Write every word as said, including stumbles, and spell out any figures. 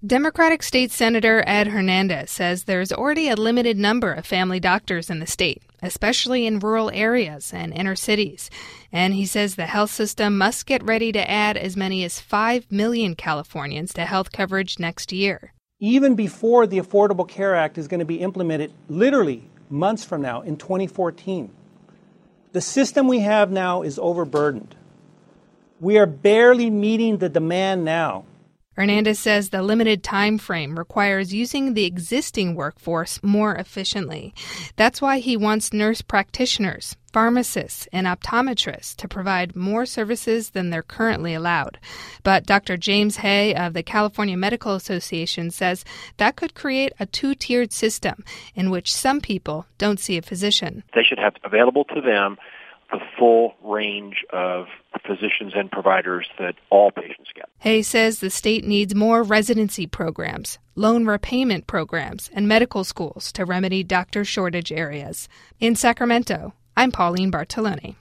Democratic State Senator Ed Hernandez says there's already a limited number of family doctors in the state, especially in rural areas and inner cities. And he says the health system must get ready to add as many as five million Californians to health coverage next year. Even before the Affordable Care Act is going to be implemented, literally months from now, in twenty fourteen, the system we have now is overburdened. We are barely meeting the demand now. Hernandez says the limited time frame requires using the existing workforce more efficiently. That's why he wants nurse practitioners, pharmacists, and optometrists to provide more services than they're currently allowed. But Doctor James Hay of the California Medical Association says that could create a two-tiered system in which some people don't see a physician. They should have available to them the full range of physicians and providers that all patients get. Hay says the state needs more residency programs, loan repayment programs, and medical schools to remedy doctor shortage areas. In Sacramento, I'm Pauline Bartolone.